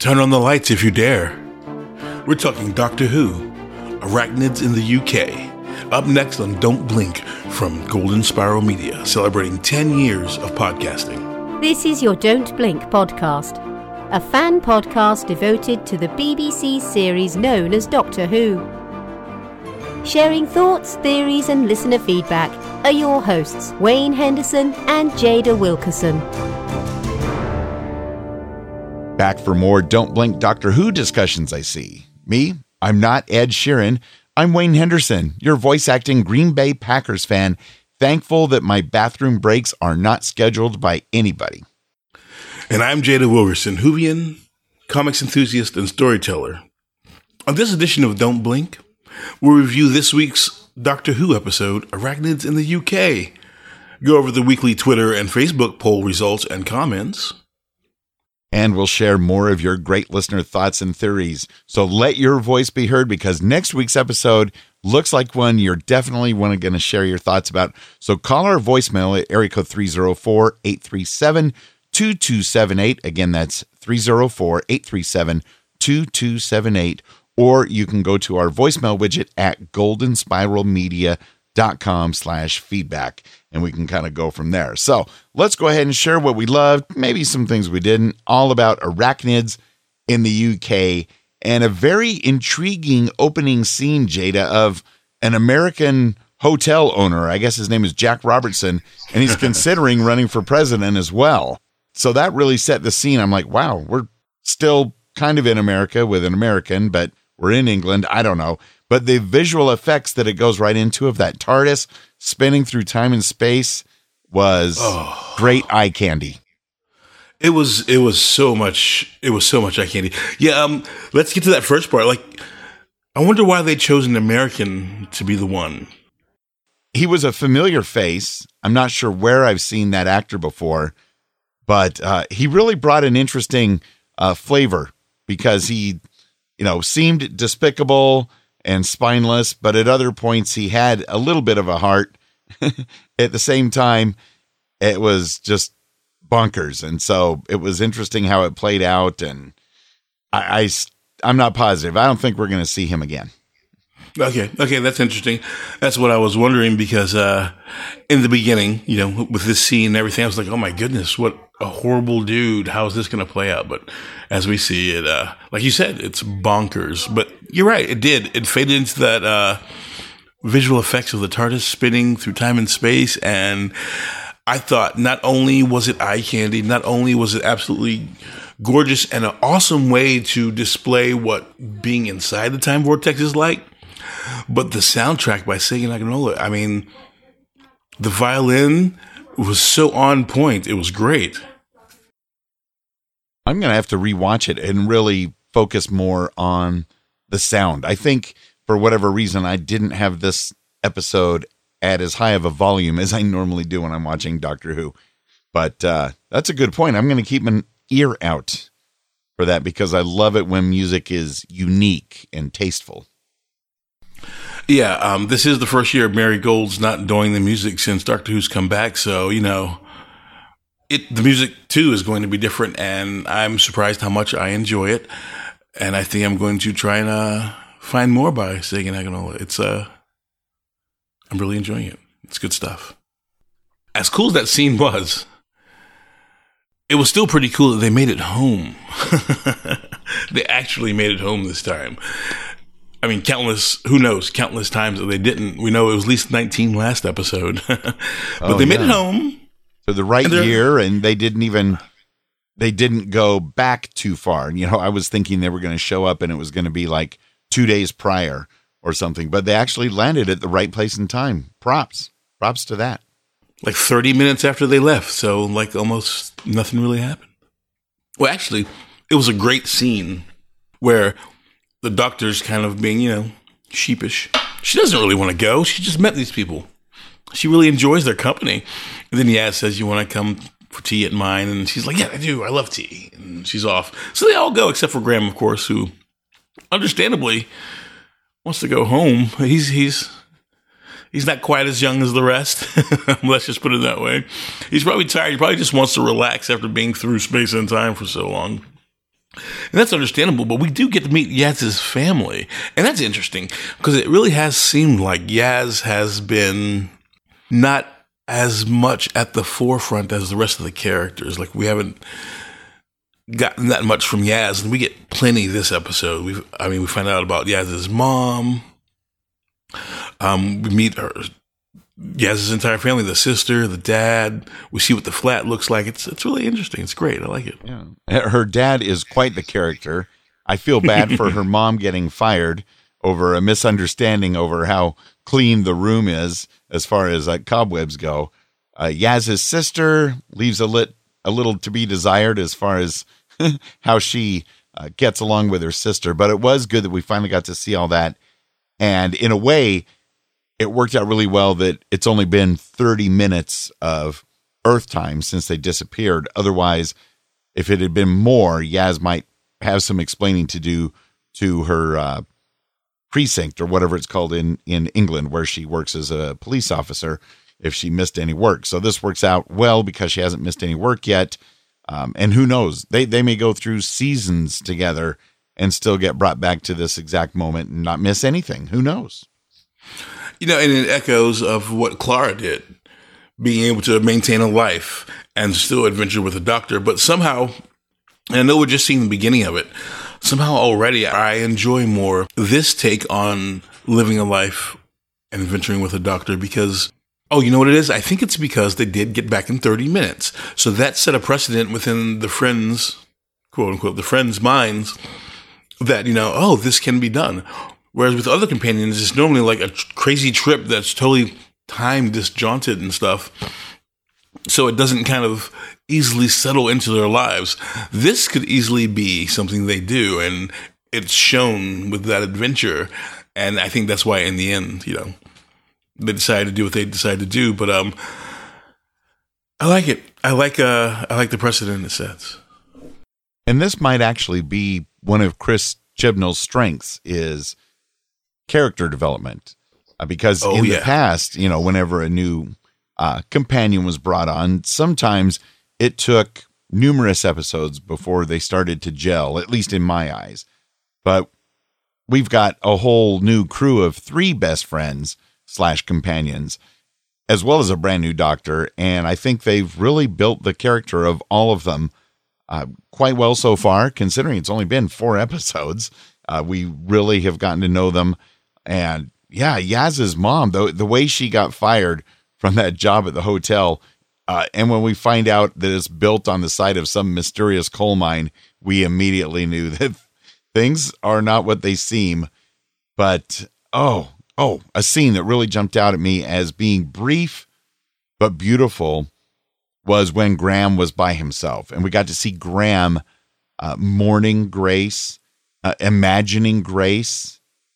Turn on the lights if you dare. We're talking Doctor Who, Arachnids in the UK. Up next on Don't Blink from Golden Spiral Media, celebrating 10 years of podcasting. This is your Don't Blink podcast, a fan podcast devoted to the BBC series known as Doctor Who. Sharing thoughts, theories and listener feedback are your hosts, Wayne Henderson and Jada Wilkerson. Back for more Don't Blink Doctor Who discussions, I see. Me, I'm not Ed Sheeran. I'm Wayne Henderson, your voice-acting Green Bay Packers fan, thankful that my bathroom breaks are not scheduled by anybody. And I'm Jada Wilkerson, Whovian, comics enthusiast and storyteller. On this edition of Don't Blink, we'll review this week's Doctor Who episode, Arachnids in the UK. Go over the weekly Twitter and Facebook poll results and comments. And we'll share more of your great listener thoughts and theories. So let your voice be heard, because next week's episode looks like one you're definitely going to share your thoughts about. So call our voicemail at area code 304-837-2278. Again, that's 304-837-2278. Or you can go to our voicemail widget at goldenspiralmedia.com/feedback, and we can kind of go from there. So let's go ahead and share what we loved, maybe some things we didn't, all about Arachnids in the UK, and a very intriguing opening scene, Jada, of an American hotel owner. I guess his name is Jack Robertson, and he's considering running for president as well. So that really set the scene. I'm like, wow, we're still kind of in America with an American, but we're in England. I don't know. But the visual effects that it goes right into of that TARDIS spinning through time and space was great eye candy. It was so much eye candy. Yeah, let's get to that first part. Like, I wonder why they chose an American to be the one. He was a familiar face. I'm not sure where I've seen that actor before, but he really brought an interesting flavor, because he, seemed despicable and spineless, but at other points he had a little bit of a heart. At the same time, it was just bonkers. And so it was interesting how it played out. And I'm not positive. I don't think we're going to see him again. Okay, that's interesting. That's what I was wondering, because in the beginning, with this scene and everything, I was like, oh my goodness, what a horrible dude. How is this going to play out? But as we see it, like you said, it's bonkers. But you're right, it did. It faded into that visual effects of the TARDIS spinning through time and space. And I thought not only was it eye candy, not only was it absolutely gorgeous and an awesome way to display what being inside the time vortex is like, but the soundtrack by Segun Aganola, I mean, the violin was so on point. It was great. I'm going to have to rewatch it and really focus more on the sound. I think for whatever reason, I didn't have this episode at as high of a volume as I normally do when I'm watching Doctor Who. But that's a good point. I'm going to keep an ear out for that, because I love it when music is unique and tasteful. Yeah, this is the first year Mary Gold's not doing the music since Doctor Who's come back. So, the music, too, is going to be different. And I'm surprised how much I enjoy it. And I think I'm going to try and find more by Segun Aganola. I'm really enjoying it. It's good stuff. As cool as that scene was, it was still pretty cool that they made it home. They actually made it home this time. I mean, countless times that they didn't. We know it was at least 19 last episode. But they made it home. So the right year, and they didn't go back too far. I was thinking they were going to show up and it was going to be like 2 days prior or something, but they actually landed at the right place and time. Props to that. Like 30 minutes after they left. So like almost nothing really happened. Well, actually, it was a great scene where the doctor's kind of being, sheepish. She doesn't really want to go. She just met these people. She really enjoys their company. And then Yaz says, you want to come for tea at mine? And she's like, yeah, I do. I love tea. And she's off. So they all go, except for Graham, of course, who understandably wants to go home. He's not quite as young as the rest. Let's just put it that way. He's probably tired. He probably just wants to relax after being through space and time for so long. And that's understandable, but we do get to meet Yaz's family. And that's interesting because it really has seemed like Yaz has been not as much at the forefront as the rest of the characters. Like, we haven't gotten that much from Yaz, and we get plenty this episode. We find out about Yaz's mom. We meet Yaz's entire family, the sister, the dad. We see what the flat looks like. It's really interesting. It's great. I like it. Yeah. Her dad is quite the character. I feel bad for her mom getting fired over a misunderstanding over how clean the room is as far as cobwebs go. Yaz's sister leaves a little to be desired as far as how she gets along with her sister. But it was good that we finally got to see all that. And in a way, it worked out really well that it's only been 30 minutes of Earth time since they disappeared. Otherwise, if it had been more, Yaz might have some explaining to do to her precinct or whatever it's called in England, where she works as a police officer, if she missed any work. So this works out well because she hasn't missed any work yet. And who knows? They may go through seasons together and still get brought back to this exact moment and not miss anything. Who knows? And it echoes of what Clara did, being able to maintain a life and still adventure with a doctor. But somehow, and I know we're just seeing the beginning of it, somehow already I enjoy more this take on living a life and adventuring with a doctor because, you know what it is? I think it's because they did get back in 30 minutes. So that set a precedent within the friends, quote unquote, the friends' minds that, this can be done. Whereas with other companions, it's normally like a crazy trip that's totally time disjointed and stuff. So it doesn't kind of easily settle into their lives. This could easily be something they do, and it's shown with that adventure. And I think that's why in the end, they decided to do what they decided to do. But I like it. I like the precedent it sets. And this might actually be one of Chris Chibnall's strengths is character development, because the past, whenever a new companion was brought on, sometimes it took numerous episodes before they started to gel, at least in my eyes. But we've got a whole new crew of 3 best friends / companions, as well as a brand new doctor. And I think they've really built the character of all of them quite well so far, considering it's only been 4 episodes. We really have gotten to know them. And yeah, Yaz's mom, the way she got fired from that job at the hotel, and when we find out that it's built on the site of some mysterious coal mine, we immediately knew that things are not what they seem. But, a scene that really jumped out at me as being brief but beautiful was when Graham was by himself. And we got to see Graham mourning Grace, imagining Grace,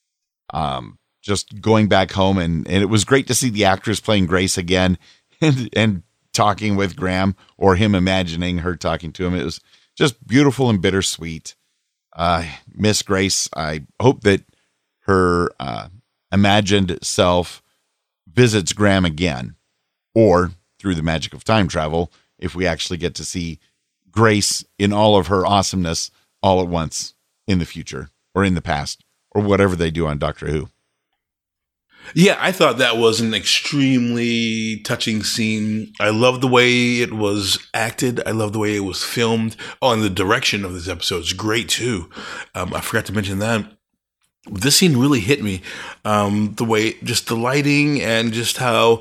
just going back home. And it was great to see the actress playing Grace again and talking with Graham, or him imagining her talking to him. It was just beautiful and bittersweet. Miss Grace, I hope that her imagined self visits Graham again, or through the magic of time travel, if we actually get to see Grace in all of her awesomeness all at once in the future or in the past or whatever they do on Doctor Who. Yeah, I thought that was an extremely touching scene. I love the way it was acted. I love the way it was filmed. Oh, and the direction of this episode is great too. I forgot to mention that. This scene really hit me. The way, just the lighting and just how,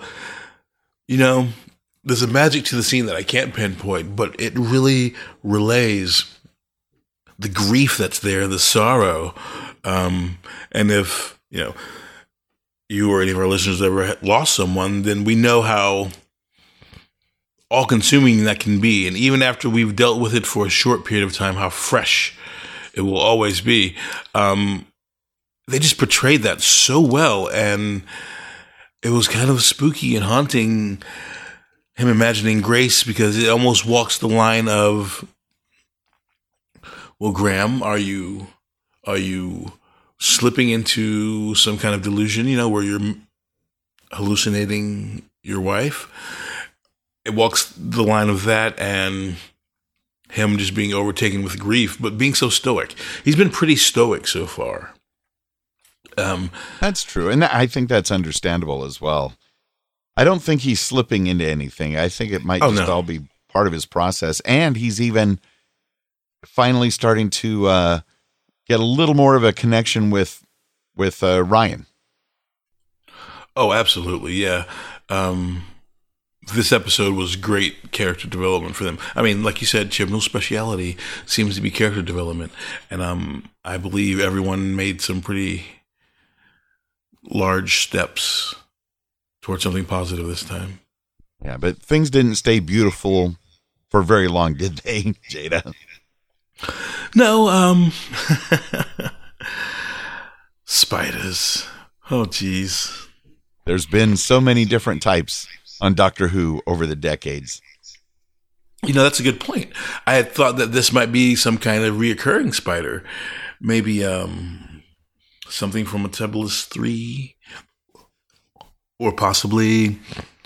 there's a magic to the scene that I can't pinpoint, but it really relays the grief that's there, the sorrow. And if, you or any of our listeners ever lost someone, then we know how all-consuming that can be. And even after we've dealt with it for a short period of time, how fresh it will always be. They just portrayed that so well, and it was kind of spooky and haunting, him imagining Grace, because it almost walks the line of, well, Graham, are you slipping into some kind of delusion, where you're hallucinating your wife? It walks the line of that, and him just being overtaken with grief, but being so stoic. He's been pretty stoic so far. That's true. And I think that's understandable as well. I don't think he's slipping into anything. I think it might all be part of his process. And he's even finally starting to get a little more of a connection with Ryan. Oh, absolutely. Yeah. This episode was great character development for them. I mean, like you said, Chibnall's speciality seems to be character development. And I believe everyone made some pretty large steps towards something positive this time. Yeah, but things didn't stay beautiful for very long, did they, Jada? No, spiders. Oh, geez. There's been so many different types on Doctor Who over the decades. That's a good point. I had thought that this might be some kind of reoccurring spider. Maybe something from Metropolis 3. Or possibly,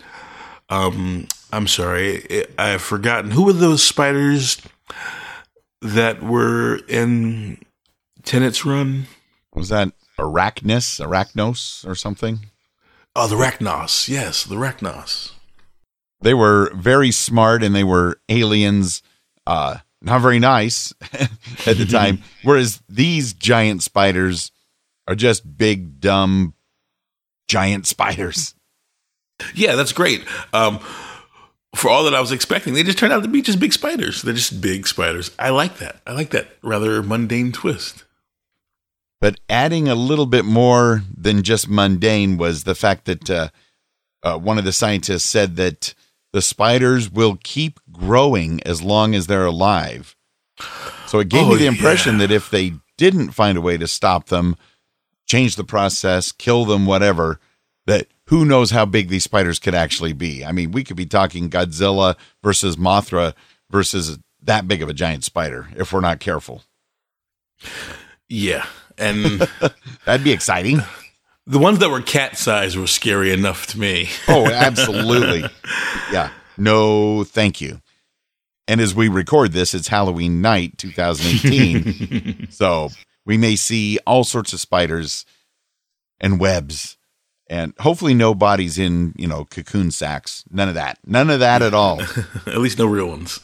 I'm sorry, I've forgotten. Who were those spiders that were in Tennant's run? Was that Arachnos, or something? Oh, the Rachnos. Yes, the Rachnos. They were very smart, and they were aliens, not very nice at the time. Whereas these giant spiders are just big, dumb, giant spiders. Yeah, that's great. For all that I was expecting, they just turned out to be just big spiders. They're just big spiders. I like that. I like that rather mundane twist. But adding a little bit more than just mundane was the fact that one of the scientists said that the spiders will keep growing as long as they're alive. So it gave me the impression that if they didn't find a way to stop them, change the process, kill them, whatever, that who knows how big these spiders could actually be. I mean, we could be talking Godzilla versus Mothra versus that big of a giant spider if we're not careful. Yeah. And that'd be exciting. The ones that were cat size were scary enough to me. Oh, absolutely. Yeah. No, thank you. And as we record this, it's Halloween night, 2018. So we may see all sorts of spiders and webs, and hopefully no bodies in, cocoon sacks. None of that. None of that at all. At least no real ones.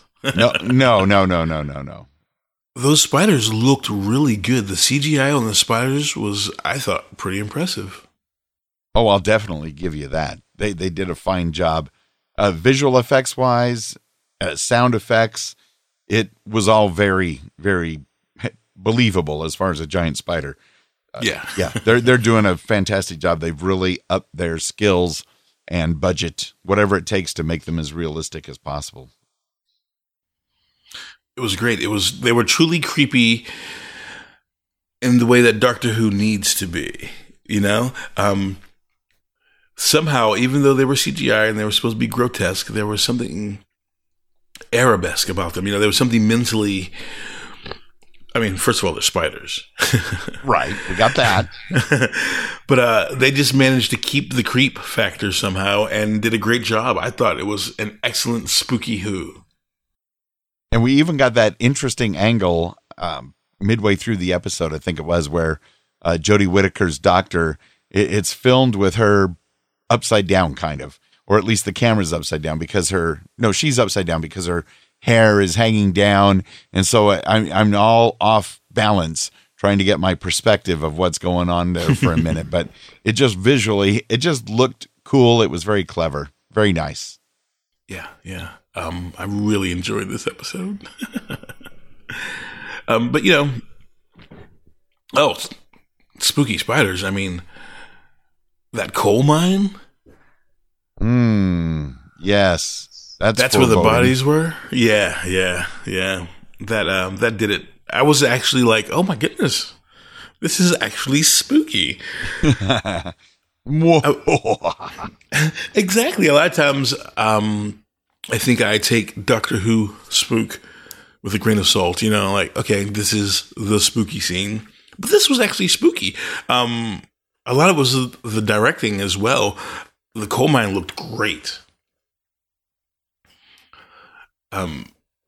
No. Those spiders looked really good. The CGI on the spiders was, I thought, pretty impressive. Oh, I'll definitely give you that. They did a fine job. Visual effects wise, sound effects, it was all very, very believable as far as a giant spider. Yeah. They're doing a fantastic job. They've really upped their skills and budget, whatever it takes to make them as realistic as possible. It was great. They were truly creepy in the way that Doctor Who needs to be, somehow, even though they were CGI and they were supposed to be grotesque, there was something arabesque about them. There was something mentally, first of all, they're spiders. Right. We got that. But they just managed to keep the creep factor somehow and did a great job. I thought it was an excellent spooky Who. And we even got that interesting angle midway through the episode, I think it was, where Jodie Whittaker's doctor, it's filmed with her upside down, kind of, or at least the camera's upside down she's upside down because her hair is hanging down. And so I'm all off balance trying to get my perspective of what's going on there for a minute. But it just visually, it just looked cool. It was very clever, very nice. Yeah. I really enjoyed this episode. But spooky spiders. That coal mine. Yes, that's where the bodies were. Yeah. That did it. I was actually like, oh my goodness, this is actually spooky. Exactly. A lot of times, I think I take Doctor Who spook with a grain of salt, okay, this is the spooky scene. But this was actually spooky. A lot of it was the directing as well. The coal mine looked great.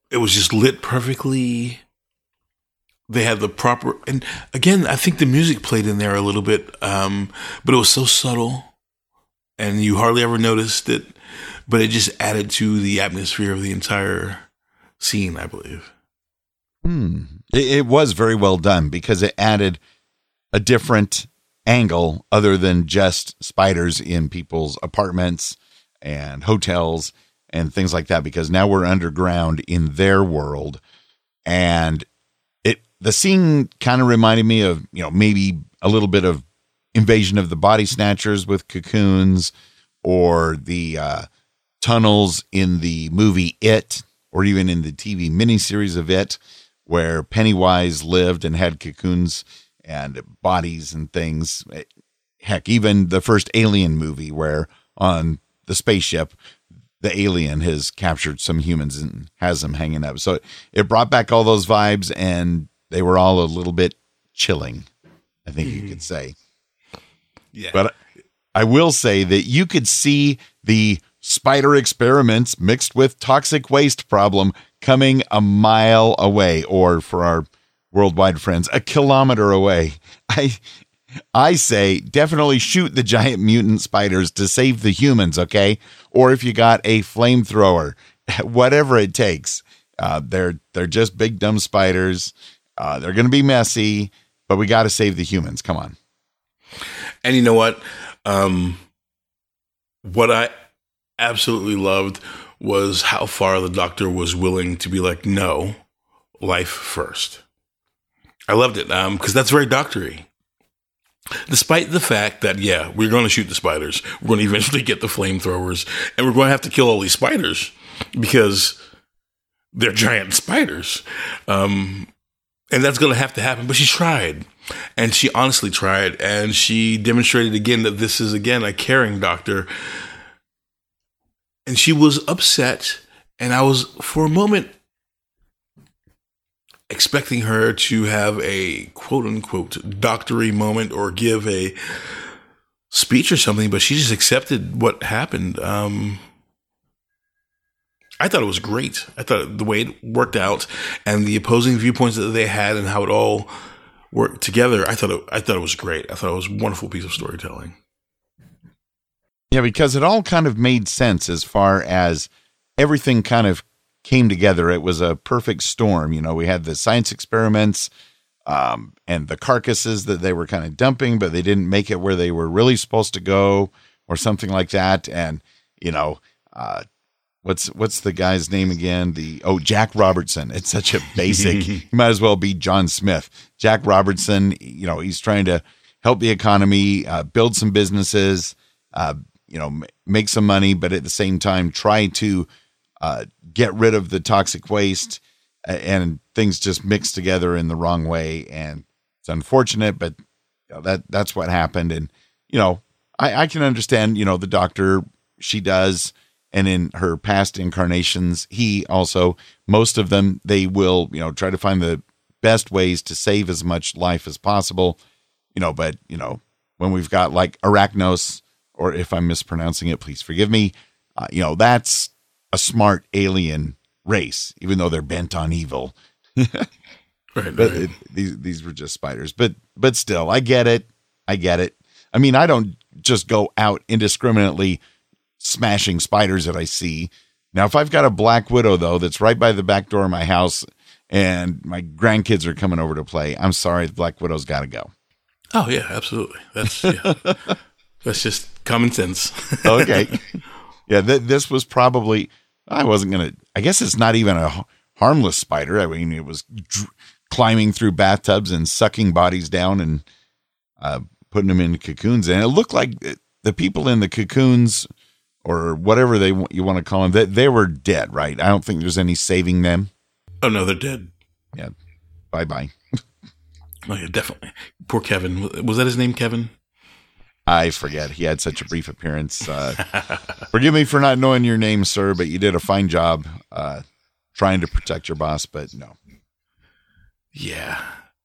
it was just lit perfectly. They had the proper, and again, I think the music played in there a little bit, but it was so subtle, and you hardly ever noticed it. But it just added to the atmosphere of the entire scene, I believe. It was very well done because it added a different angle other than just spiders in people's apartments and hotels and things like that. Because now we're underground in their world, and the scene kind of reminded me of, maybe a little bit of Invasion of the Body Snatchers with cocoons, or the tunnels in the movie It, or even in the TV miniseries of It, where Pennywise lived and had cocoons and bodies and things. Heck, even the first Alien movie, where on the spaceship, the alien has captured some humans and has them hanging up. So it brought back all those vibes, and they were all a little bit chilling, I think you could say. Yeah. But I will say that you could see the spider experiments mixed with toxic waste problem coming a mile away, or for our worldwide friends, a kilometer away. I say definitely shoot the giant mutant spiders to save the humans, okay? Or if you got a flamethrower, whatever it takes. They're just big dumb spiders. They're going to be messy, but we got to save the humans. Come on. And you know what? What I absolutely loved was how far the Doctor was willing to be like, no, life first. I loved it because that's very doctor-y. Despite the fact that, yeah, we're going to shoot the spiders, we're going to eventually get the flamethrowers, and we're going to have to kill all these spiders because they're giant spiders. And that's going to have to happen. But she tried, and she honestly tried, and she demonstrated again that this is, again, a caring doctor. And she was upset, and I was, for a moment, expecting her to have a quote-unquote doctory moment or give a speech or something, but she just accepted what happened. I thought it was great. I thought the way it worked out and the opposing viewpoints that they had and how it all worked together, I thought it was great. I thought it was a wonderful piece of storytelling. Yeah, because it all kind of made sense as far as everything kind of came together. It was a perfect storm. We had the science experiments and the carcasses that they were kind of dumping, but they didn't make it where they were really supposed to go or something like that. And, what's the guy's name again? Jack Robertson. It's such a basic, he might as well be John Smith. Jack Robertson, he's trying to help the economy, build some businesses, make some money, but at the same time, try to get rid of the toxic waste, and things just mix together in the wrong way. And it's unfortunate, but that's what happened. And, I can understand, the doctor, she does. And in her past incarnations, he also, most of them, they will, try to find the best ways to save as much life as possible, but, when we've got like Arachnos, or if I'm mispronouncing it, please forgive me. That's a smart alien race, even though they're bent on evil. Right. These were just spiders, but still, I get it. I mean, I don't just go out indiscriminately smashing spiders that I see. Now, if I've got a black widow though, that's right by the back door of my house, and my grandkids are coming over to play, I'm sorry, the black widow's got to go. Oh yeah, absolutely. That's that's just common sense. Okay. Yeah, this was probably, I guess it's not even a harmless spider. I mean, it was climbing through bathtubs and sucking bodies down and putting them in cocoons. And it looked like the people in the cocoons, or whatever you want to call them, they were dead, right? I don't think there's any saving them. Oh, no, they're dead. Yeah. Bye-bye. Oh, yeah, definitely. Poor Kevin. Was that his name, Kevin? I forget. He had such a brief appearance. Forgive me for not knowing your name, sir, but you did a fine job trying to protect your boss, but no. Yeah.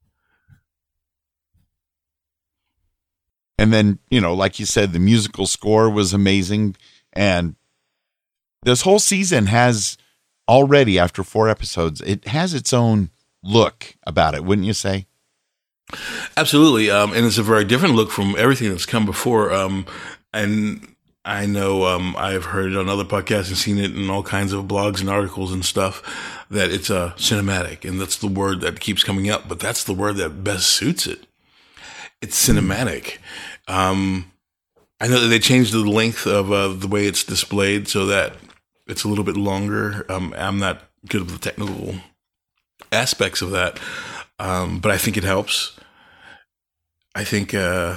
And then, like you said, the musical score was amazing. And this whole season has already after 4 episodes, it has its own look about it, wouldn't you say? Absolutely. And it's a very different look from everything that's come before. And I know I've heard it on other podcasts and seen it in all kinds of blogs and articles and stuff that it's cinematic. And that's the word that keeps coming up. But that's the word that best suits it. It's cinematic. I know that they changed the length of the way it's displayed so that it's a little bit longer. I'm not good with the technical aspects of that. But I think it helps. I think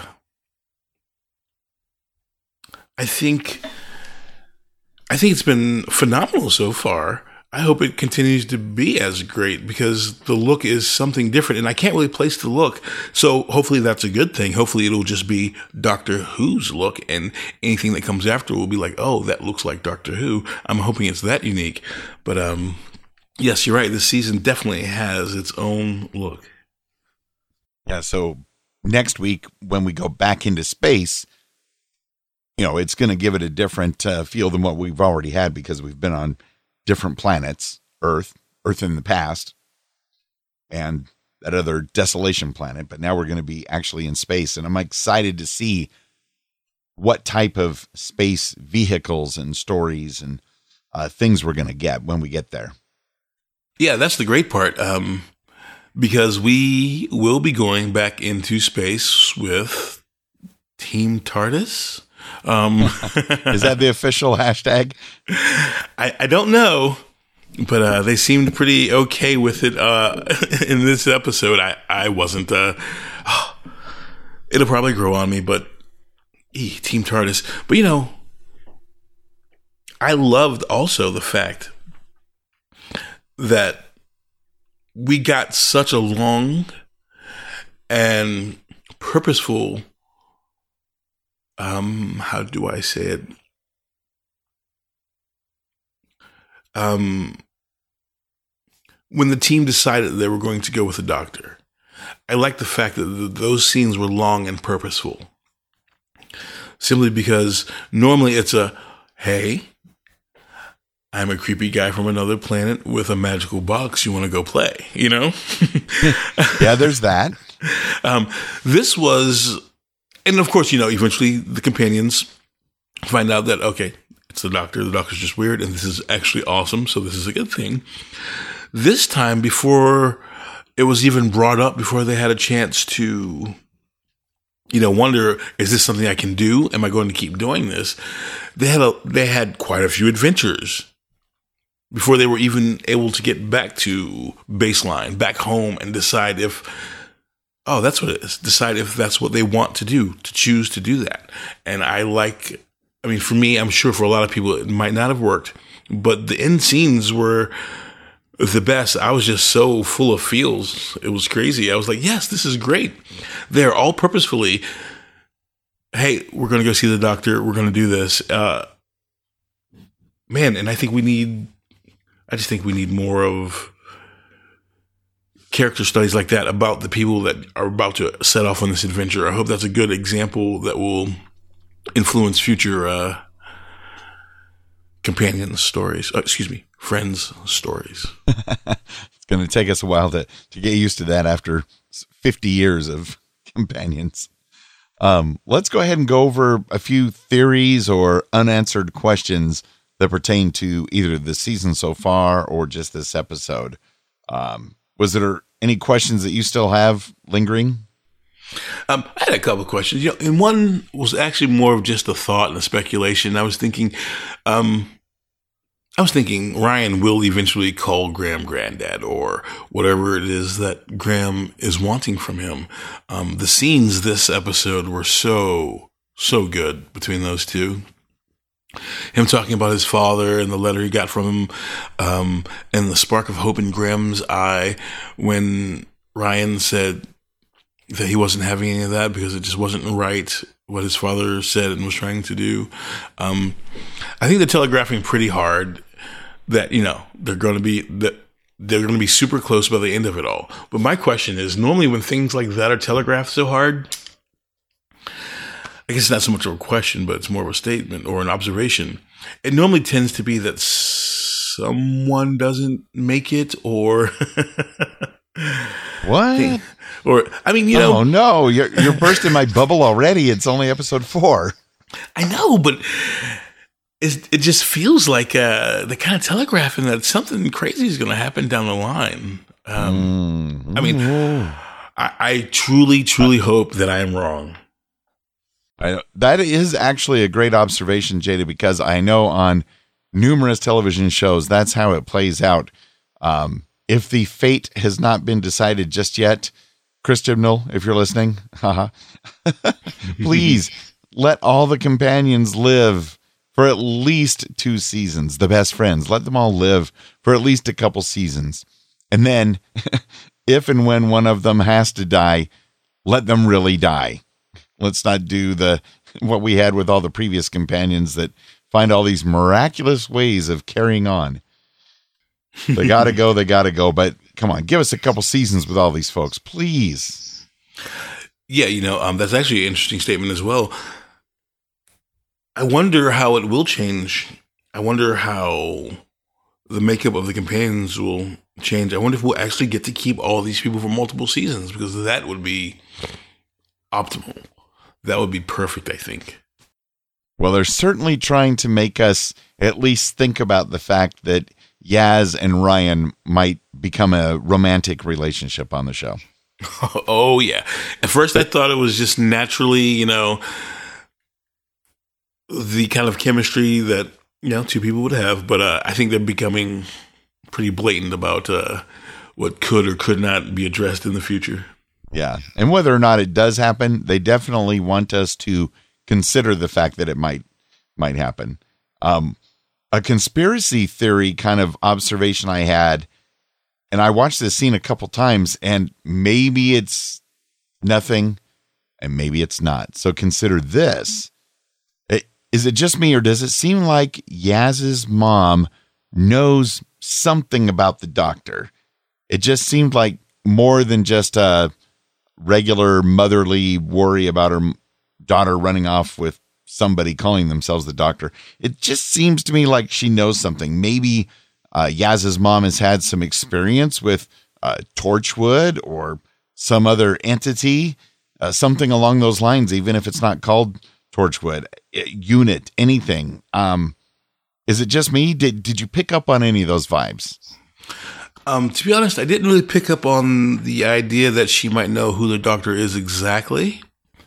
it's been phenomenal so far. I hope it continues to be as great because the look is something different and I can't really place the look. So hopefully that's a good thing. Hopefully it'll just be Doctor Who's look and anything that comes after will be like, oh, that looks like Doctor Who. I'm hoping it's that unique. But yes, you're right. This season definitely has its own look. Yeah, so next week when we go back into space, it's going to give it a different feel than what we've already had because we've been on different planets, Earth in the past, and that other desolation planet. But now we're going to be actually in space, and I'm excited to see what type of space vehicles and stories and things we're going to get when we get there. Yeah, that's the great part. Because we will be going back into space with Team TARDIS. Is that the official hashtag? I don't know, but they seemed pretty okay with it in this episode. I wasn't. It'll probably grow on me, but Team TARDIS. But I loved also the fact that we got such a long and purposeful, how do I say it? When the team decided they were going to go with the Doctor, I like the fact that those scenes were long and purposeful. Simply because normally it's hey, I'm a creepy guy from another planet with a magical box. You want to go play, Yeah, there's that. This was, and of course, eventually the companions find out that, okay, it's the Doctor. The Doctor's just weird, and this is actually awesome, so this is a good thing. This time, before it was even brought up, before they had a chance to, wonder, is this something I can do? Am I going to keep doing this? They had quite a few adventures before they were even able to get back to baseline, back home, and decide if, that's what it is. Decide if that's what they want to do, to choose to do that. And for me, I'm sure for a lot of people, it might not have worked, but the end scenes were the best. I was just so full of feels. It was crazy. I was like, yes, this is great. They're all purposefully, hey, we're going to go see the Doctor. We're going to do this. And I just think we need more of character studies like that about the people that are about to set off on this adventure. I hope that's a good example that will influence future companion stories. Friends stories. It's going to take us a while to get used to that after 50 years of companions. Let's go ahead and go over a few theories or unanswered questions that pertain to either the season so far or just this episode. Was there any questions that you still have lingering? I had a couple of questions, and one was actually more of just a thought and a speculation. I was thinking Ryan will eventually call Graham Granddad or whatever it is that Graham is wanting from him. The scenes this episode were so good between those two. Him talking about his father and the letter he got from him, and the spark of hope in Graham's eye when Ryan said that he wasn't having any of that because it just wasn't right what his father said and was trying to do. I think they're telegraphing pretty hard that they're going to be super close by the end of it all. But my question is, normally when things like that are telegraphed so hard, I guess it's not so much of a question, but it's more of a statement or an observation. It normally tends to be that someone doesn't make it, or What? Or I mean, you know, Oh no, you're bursting my bubble already. It's only episode 4. I know, but it just feels like they're kind of telegraphing that something crazy is going to happen down the line. I mean, I truly, truly hope that I am wrong. That is actually a great observation, Jada, because I know on numerous television shows that's how it plays out. If the fate has not been decided just yet, Chris Chibnall, if you're listening, please let all the companions live for at least 2 seasons. The best friends, let them all live for at least a couple seasons. And then if and when one of them has to die, let them really die. Let's not do what we had with all the previous companions that find all these miraculous ways of carrying on. They got to go. But come on, give us a couple seasons with all these folks, please. Yeah, you know, that's actually an interesting statement as well. I wonder how it will change. I wonder how the makeup of the companions will change. I wonder if we'll actually get to keep all these people for multiple seasons, because that would be optimal. That would be perfect, I think. Well, they're certainly trying to make us at least think about the fact that Yaz and Ryan might become a romantic relationship on the show. Oh, yeah. At first, I thought it was just naturally, you know, the kind of chemistry that, you know, 2 people would have. But I think they're becoming pretty blatant about what could or could not be addressed in the future. Yeah. And whether or not it does happen, they definitely want us to consider the fact that it might happen. A conspiracy theory kind of observation I had, and I watched this scene a couple times, and maybe it's nothing and maybe it's not. So consider this. Is it just me, or does it seem like Yaz's mom knows something about the doctor? It just seemed like more than just a regular motherly worry about her daughter running off with somebody calling themselves the doctor. It just seems to me like she knows something. Maybe Yaz's mom has had some experience with Torchwood or some other entity, something along those lines, even if it's not called Torchwood, unit, anything. Is it just me? Did you pick up on any of those vibes? To be honest, I didn't really pick up on the idea that she might know who the doctor is exactly.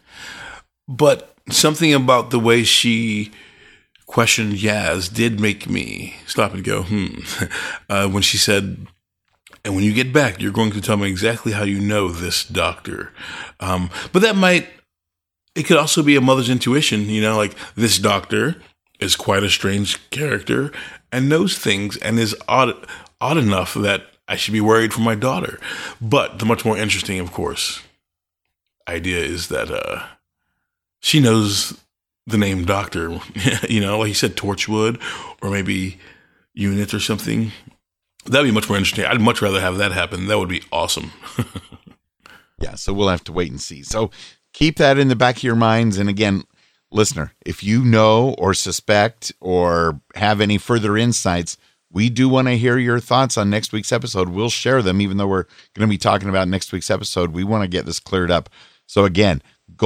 But something about the way she questioned Yaz did make me stop and go, when she said, and when you get back, you're going to tell me exactly how you know this doctor. But it could also be a mother's intuition, you know, like this doctor is quite a strange character and knows things and is odd enough that I should be worried for my daughter. But the much more interesting, of course, idea is that she knows the name doctor, you know, like you said, Torchwood or maybe Unit or something. That'd be much more interesting. I'd much rather have that happen. That would be awesome. Yeah, so we'll have to wait and see. So keep that in the back of your minds. And again, listener, if you know or suspect or have any further insights, we do want to hear your thoughts on next week's episode. We'll share them, even though we're going to be talking about next week's episode. We want to get this cleared up. So again,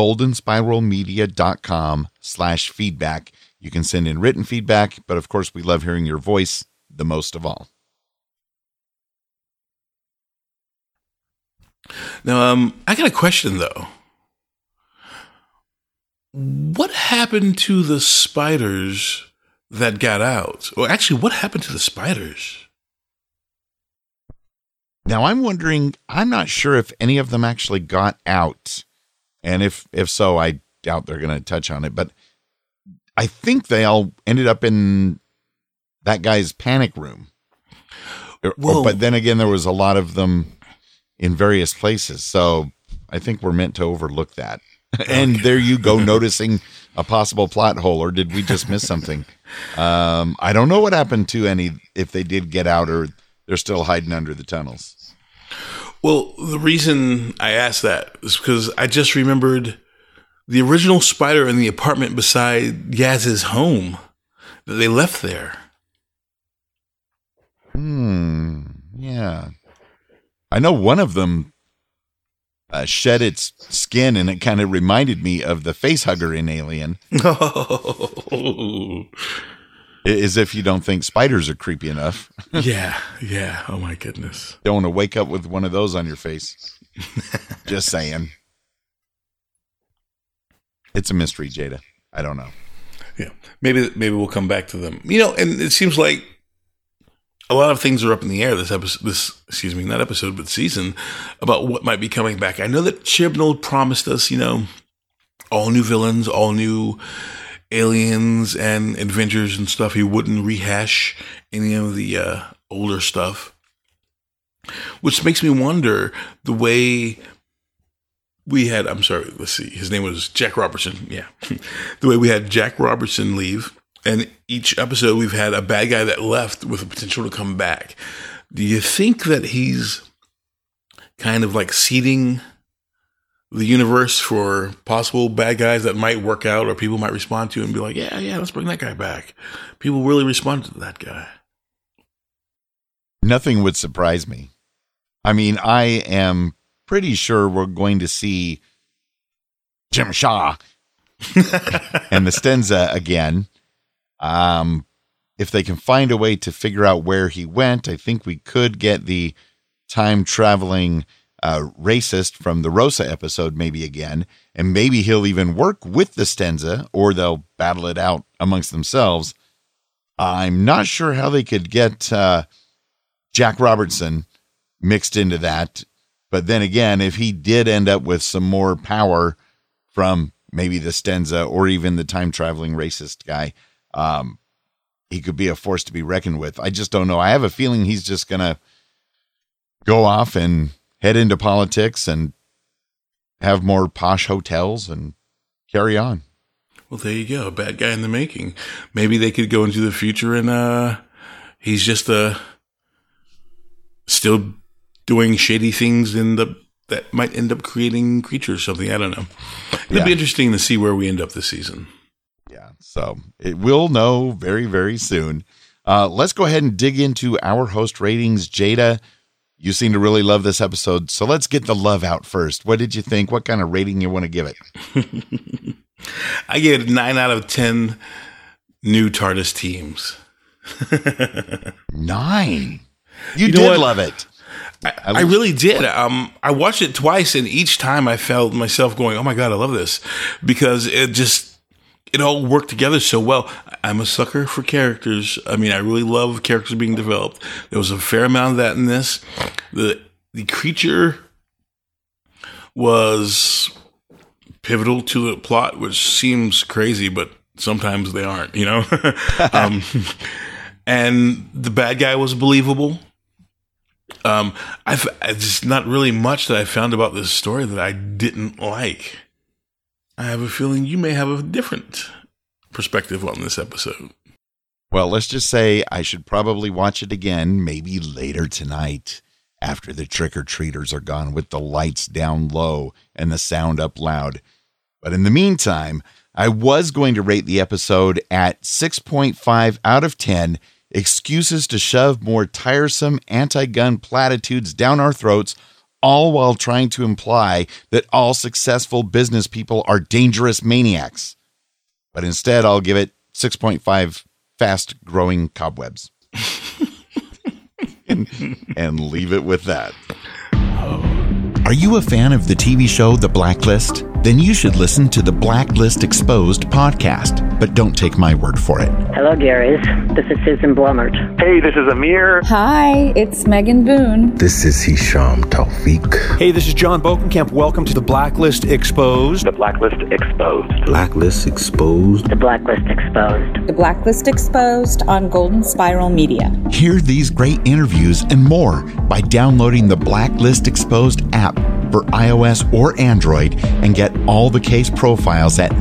goldenspiralmedia.com/feedback. You can send in written feedback, but of course, we love hearing your voice the most of all. Now, I got a question, though. What happened to the spiders that got out? Or actually, what happened to the spiders? Now, I'm wondering, I'm not sure if any of them actually got out. And if so, I doubt they're going to touch on it. But I think they all ended up in that guy's panic room. But then again, there was a lot of them in various places. So I think we're meant to overlook that. And there you go, noticing a possible plot hole, or did we just miss something? I don't know what happened to any, if they did get out or they're still hiding under the tunnels. Well, the reason I asked that is because I just remembered the original spider in the apartment beside Yaz's home that they left there. Yeah. I know one of them shed its skin, and it kind of reminded me of the face hugger in Alien. As if you don't think spiders are creepy enough. Yeah. Oh, my goodness. Don't want to wake up with one of those on your face. Just saying. It's a mystery, Jada. I don't know. Yeah. Maybe we'll come back to them. And it seems like a lot of things are up in the air this season, about what might be coming back. I know that Chibnall promised us, all new villains, all new aliens and adventures and stuff. He wouldn't rehash any of the older stuff, which makes me wonder the way we had, let's see, his name was Jack Robertson. Yeah. The way we had Jack Robertson leave, and each episode we've had a bad guy that left with the potential to come back. Do you think that he's kind of like seeding the universe for possible bad guys that might work out, or people might respond to and be like, yeah, let's bring that guy back? People really responded to that guy. Nothing would surprise me. I mean, I am pretty sure we're going to see Jim Shaw and the Stenza again. If they can find a way to figure out where he went, I think we could get the time-traveling racist from the Rosa episode maybe again, and maybe he'll even work with the Stenza, or they'll battle it out amongst themselves. I'm not sure how they could get Jack Robertson mixed into that. But then again, if he did end up with some more power from maybe the Stenza or even the time-traveling racist guy, he could be a force to be reckoned with. I just don't know. I have a feeling he's just going to go off and head into politics and have more posh hotels and carry on. Well, there you go. A bad guy in the making. Maybe they could go into the future and he's just still doing shady things that might end up creating creatures or something. I don't know. It'll be interesting to see where we end up this season. Yeah, so we'll know very, very soon. Let's go ahead and dig into our host ratings. Jada, you seem to really love this episode, so let's get the love out first. What did you think? What kind of rating you want to give it? I gave it 9 out of 10 new TARDIS teams. 9? You did love it. I really did. I watched it twice, and each time I felt myself going, oh my God, I love this, because it all worked together so well. I'm a sucker for characters. I mean, I really love characters being developed. There was a fair amount of that in this. The creature was pivotal to the plot, which seems crazy, but sometimes they aren't, and the bad guy was believable. I've just not really much that I found about this story that I didn't like. I have a feeling you may have a different perspective on this episode. Well, let's just say I should probably watch it again, maybe later tonight, after the trick-or-treaters are gone, with the lights down low and the sound up loud. But in the meantime, I was going to rate the episode at 6.5 out of 10 excuses to shove more tiresome anti-gun platitudes down our throats, all while trying to imply that all successful business people are dangerous maniacs. But instead, I'll give it 6.5 fast-growing cobwebs. and leave it with that. Are you a fan of the TV show The Blacklist? Then you should listen to the Blacklist Exposed podcast, but don't take my word for it. Hello, dearies. This is Susan Blumert. Hey, this is Amir. Hi, it's Megan Boone. This is Hisham Tawfiq. Hey, this is John Bokenkamp. Welcome to the Blacklist Exposed. The Blacklist Exposed. Blacklist Exposed. The Blacklist Exposed. The Blacklist Exposed on Golden Spiral Media. Hear these great interviews and more by downloading the Blacklist Exposed app for iOS or Android, and get all the case profiles at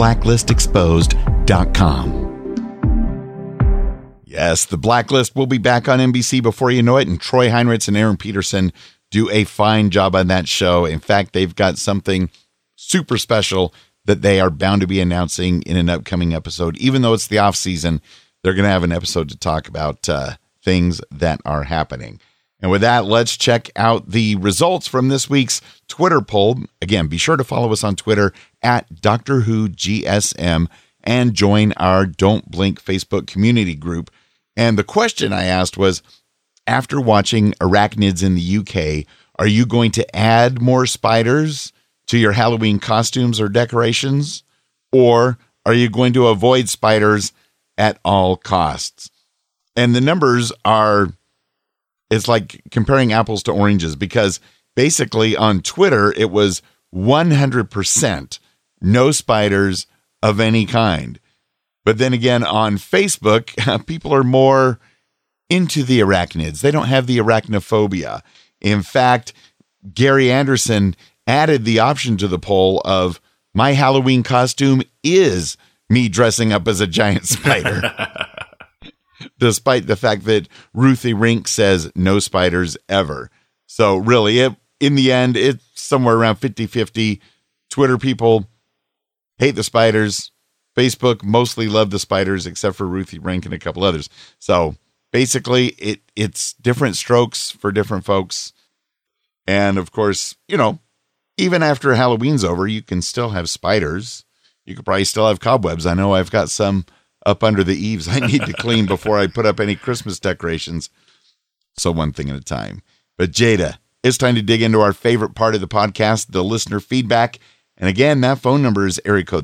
theblacklistexposed.com. Yes, The Blacklist will be back on NBC before you know it, and Troy Heinrichs and Aaron Peterson do a fine job on that show. In fact, they've got something super special that they are bound to be announcing in an upcoming episode. Even though it's the off season, they're going to have an episode to talk about things that are happening. And with that, let's check out the results from this week's Twitter poll. Again, be sure to follow us on Twitter at Doctor Who GSM and join our Don't Blink Facebook community group. And the question I asked was, after watching Arachnids in the UK, are you going to add more spiders to your Halloween costumes or decorations? Or are you going to avoid spiders at all costs? And the numbers are, it's like comparing apples to oranges, because basically on Twitter, it was 100% no spiders of any kind. But then again, on Facebook, people are more into the arachnids. They don't have the arachnophobia. In fact, Gary Anderson added the option to the poll of, my Halloween costume is me dressing up as a giant spider. Despite the fact that Ruthie Rink says no spiders ever. So really, in the end, it's somewhere around 50-50. Twitter people hate the spiders. Facebook mostly love the spiders, except for Ruthie Rink and a couple others. So basically, it's different strokes for different folks. And of course, even after Halloween's over, you can still have spiders. You could probably still have cobwebs. I know I've got some up under the eaves I need to clean before I put up any Christmas decorations. So one thing at a time. But Jada, it's time to dig into our favorite part of the podcast, the listener feedback. And again, that phone number is area code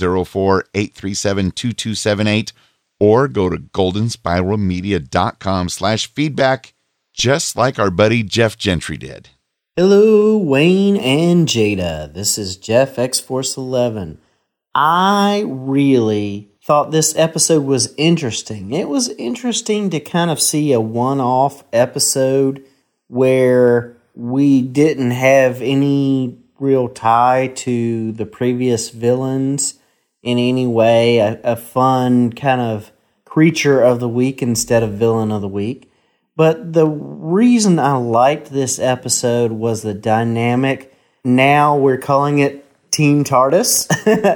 304-837-2278, or go to goldenspiralmedia.com/feedback, just like our buddy Jeff Gentry did. Hello, Wayne and Jada. This is Jeff X-Force11. I really thought this episode was interesting. It was interesting to kind of see a one-off episode where we didn't have any real tie to the previous villains in any way. A fun kind of creature of the week instead of villain of the week. But the reason I liked this episode was the dynamic. Now we're calling it Team TARDIS.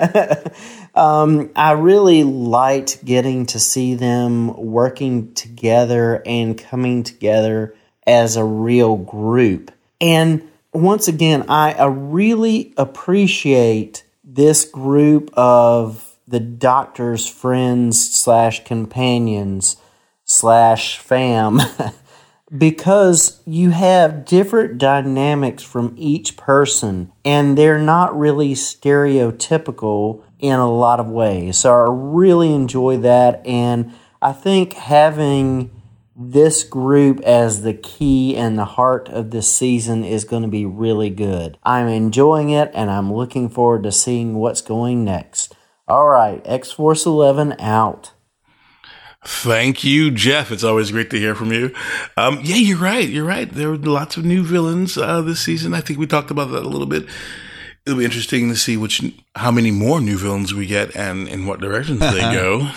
I really liked getting to see them working together and coming together as a real group. And once again, I really appreciate this group of the Doctor's friends / companions / fam, because you have different dynamics from each person, and they're not really stereotypical in a lot of ways. So I really enjoy that, and I think having this group as the key and the heart of this season is going to be really good. I'm enjoying it, and I'm looking forward to seeing what's going next. All right, X-Force11 out. Thank you, Jeff. It's always great to hear from you. Yeah, you're right. There were lots of new villains this season. I think we talked about that a little bit. It'll be interesting to see how many more new villains we get and in what directions they go.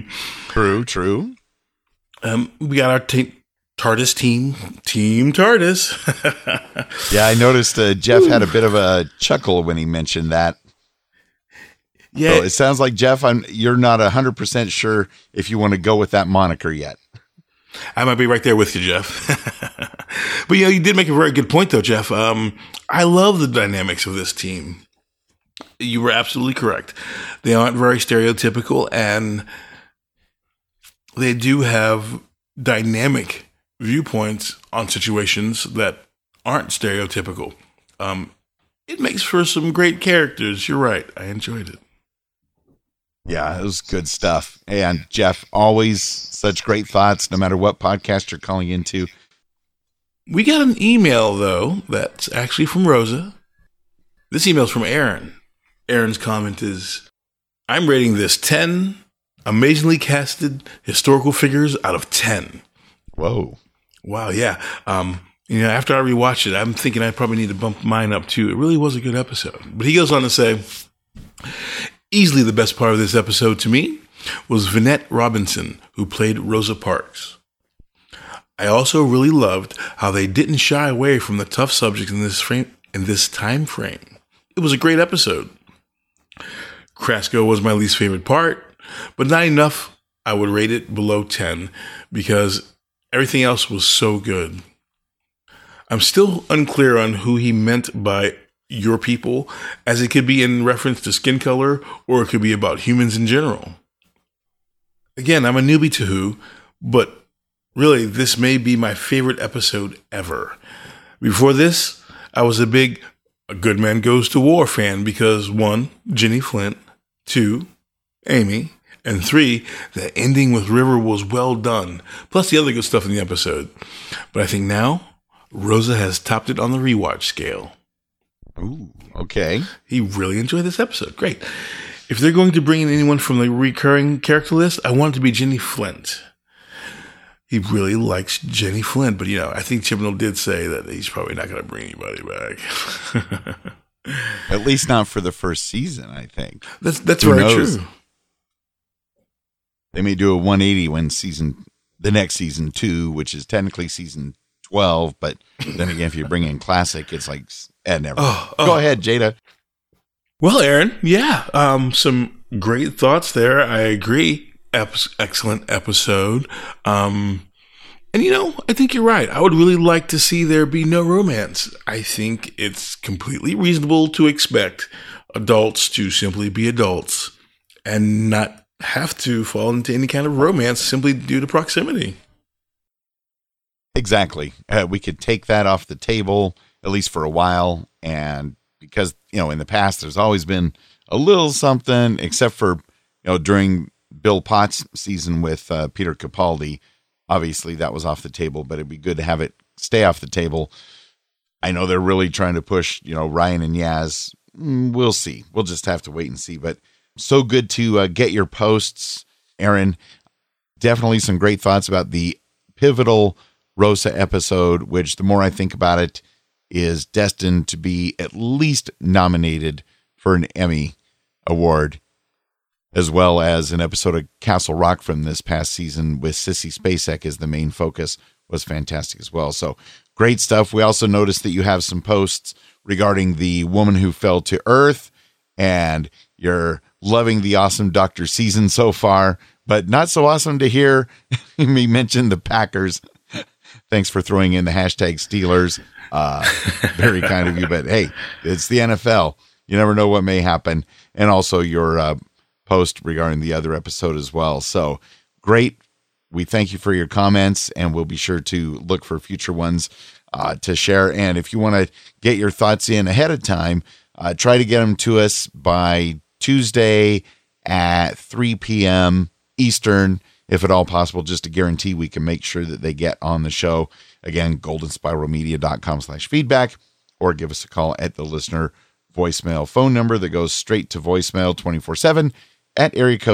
True. We got our TARDIS Team TARDIS. Yeah, I noticed Jeff had a bit of a chuckle when he mentioned that. Yeah, so it sounds like, Jeff, you're not 100% sure if you want to go with that moniker yet. I might be right there with you, Jeff. But you did make a very good point, though, Jeff. I love the dynamics of this team. You were absolutely correct. They aren't very stereotypical, and they do have dynamic viewpoints on situations that aren't stereotypical. It makes for some great characters. You're right. I enjoyed it. Yeah, it was good stuff. And Jeff, always such great thoughts, no matter what podcast you're calling into. We got an email, though, that's actually from Rosa. This email's from Aaron. Aaron's comment is, I'm rating this 10 amazingly casted historical figures out of 10. Whoa. Wow, yeah. After I rewatched it, I'm thinking I probably need to bump mine up, too. It really was a good episode. But he goes on to say, easily the best part of this episode to me was Vinette Robinson, who played Rosa Parks. I also really loved how they didn't shy away from the tough subjects in this time frame. It was a great episode. Krasko was my least favorite part, but not enough I would rate it below 10 because everything else was so good. I'm still unclear on who he meant by your people, as it could be in reference to skin color, or it could be about humans in general. Again, I'm a newbie to Who, but really, this may be my favorite episode ever. Before this, I was a big A Good Man Goes to War fan because 1, Jenny Flint, 2, Amy, and 3, the ending with River was well done, plus the other good stuff in the episode. But I think now, Rosa has topped it on the rewatch scale. Ooh, okay. He really enjoyed this episode. Great. If they're going to bring in anyone from the recurring character list, I want it to be Jenny Flint. He really likes Jenny Flint, but I think Chibnall did say that he's probably not going to bring anybody back. At least not for the first season, I think. That's very true. They may do a 180 when the next season 2, which is technically season 12, but then again, if you bring in classic, it's like never. Go ahead, Jada. Well, Aaron, some great thoughts there. I agree. Excellent episode. And I think you're right. I would really like to see there be no romance. I think it's completely reasonable to expect adults to simply be adults and not have to fall into any kind of romance simply due to proximity. Exactly. We could take that off the table, at least for a while. And because, in the past, there's always been a little something, except for, during Bill Potts' season with Peter Capaldi. Obviously, that was off the table, but it'd be good to have it stay off the table. I know they're really trying to push, Ryan and Yaz. We'll see. We'll just have to wait and see. But so good to get your posts, Aaron. Definitely some great thoughts about the pivotal Rosa episode, which the more I think about it, is destined to be at least nominated for an Emmy Award, as well as an episode of Castle Rock from this past season with Sissy Spacek as the main focus was fantastic as well. So great stuff. We also noticed that you have some posts regarding the Woman Who Fell to Earth, and you're loving the Awesome Doctor season so far, but not so awesome to hear me mention the Packers. Thanks for throwing in the hashtag Steelers. Very kind of you, but hey, it's the NFL. You never know what may happen. And also your post regarding the other episode as well. So great. We thank you for your comments, and we'll be sure to look for future ones to share. And if you want to get your thoughts in ahead of time, try to get them to us by Tuesday at 3 p.m. Eastern, if at all possible, just to guarantee we can make sure that they get on the show. Again, goldenspiralmedia.com/feedback, or give us a call at the listener voicemail phone number that goes straight to voicemail 24/7 at area code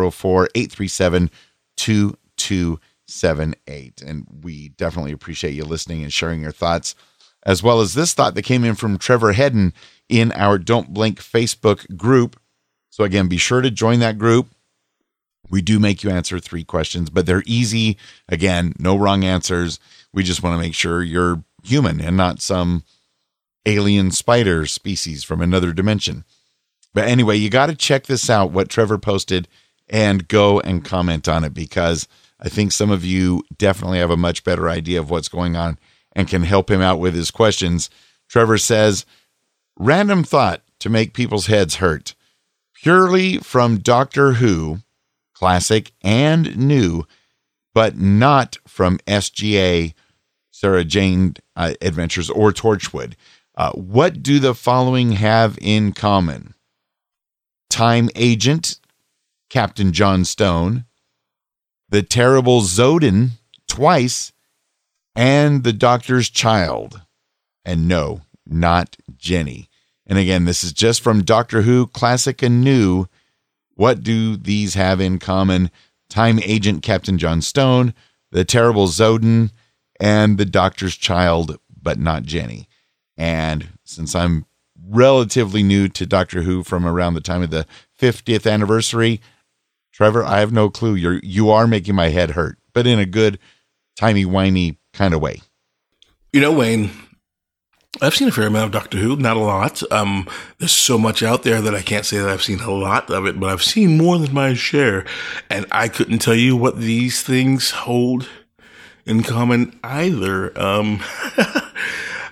304-837-2278. And we definitely appreciate you listening and sharing your thoughts, as well as this thought that came in from Trevor Hedden in our Don't Blink Facebook group. So again, be sure to join that group. We do make you answer 3 questions, but they're easy. Again, no wrong answers. We just want to make sure you're human and not some alien spider species from another dimension. But anyway, you got to check this out, what Trevor posted, and go and comment on it, because I think some of you definitely have a much better idea of what's going on and can help him out with his questions. Trevor says, random thought to make people's heads hurt. Purely from Doctor Who, classic and new, but not from SGA, Sarah Jane Adventures, or Torchwood. What do the following have in common? Time Agent, Captain John Stone, the Terrible Zodin twice, and the Doctor's Child. And no, not Jenny. And again, this is just from Doctor Who, classic and new. What do these have in common? Time Agent Captain John Stone, the Terrible Zodin, and the Doctor's Child, but not Jenny. And since I'm relatively new to Doctor Who from around the time of the 50th anniversary, Trevor, I have no clue. You are making my head hurt, but in a good, timey-wimey kind of way. Wayne, I've seen a fair amount of Doctor Who, not a lot. There's so much out there that I can't say that I've seen a lot of it, but I've seen more than my share, and I couldn't tell you what these things hold in common either.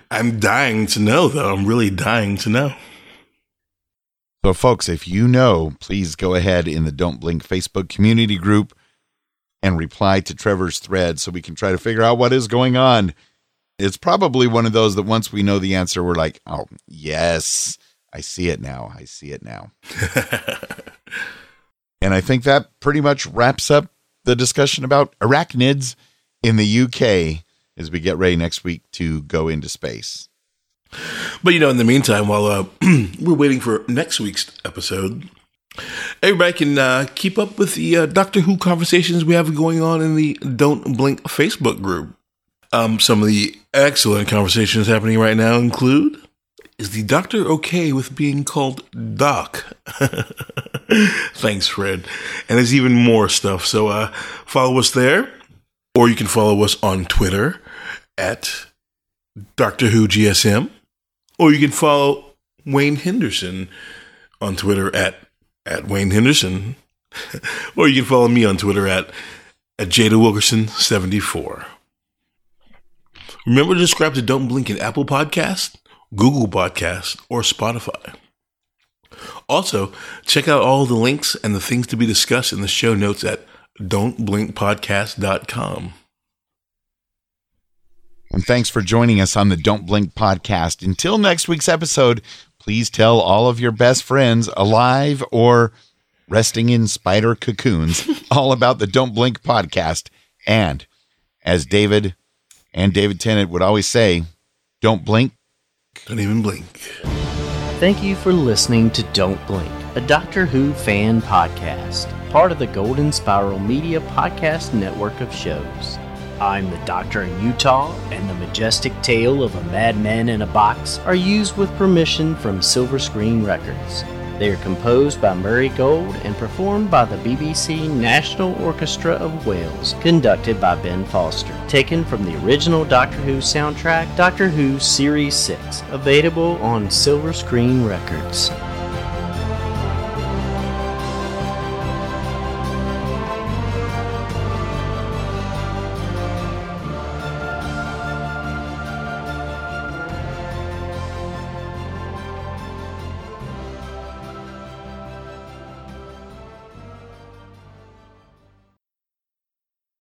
I'm dying to know, though. I'm really dying to know. So, folks, if you know, please go ahead in the Don't Blink Facebook community group and reply to Trevor's thread so we can try to figure out what is going on. It's probably one of those that once we know the answer, we're like, oh, yes, I see it now. I see it now. And I think that pretty much wraps up the discussion about arachnids in the UK as we get ready next week to go into space. But, in the meantime, while we're waiting for next week's episode, everybody can keep up with the Doctor Who conversations we have going on in the Don't Blink Facebook group. Some of the excellent conversations happening right now include, is the Doctor okay with being called Doc? Thanks, Fred. And there's even more stuff. So follow us there, or you can follow us on Twitter at Doctor Who GSM, or you can follow Wayne Henderson on Twitter at Wayne Henderson, or you can follow me on Twitter at Jada Wilkerson 74. Remember to subscribe to Don't Blink in Apple Podcast, Google Podcast, or Spotify. Also, check out all the links and the things to be discussed in the show notes at don'tblinkpodcast.com. And thanks for joining us on the Don't Blink podcast. Until next week's episode, please tell all of your best friends, alive or resting in spider cocoons, all about the Don't Blink podcast. And as David and David Tennant would always say, don't blink. Don't even blink. Thank you for listening to Don't Blink, a Doctor Who fan podcast, part of the Golden Spiral Media podcast network of shows. I'm the Doctor in Utah, and the majestic tale of a madman in a box are used with permission from Silver Screen Records. They are composed by Murray Gold and performed by the BBC National Orchestra of Wales, conducted by Ben Foster. Taken from the original Doctor Who soundtrack, Doctor Who Series 6, available on Silver Screen Records.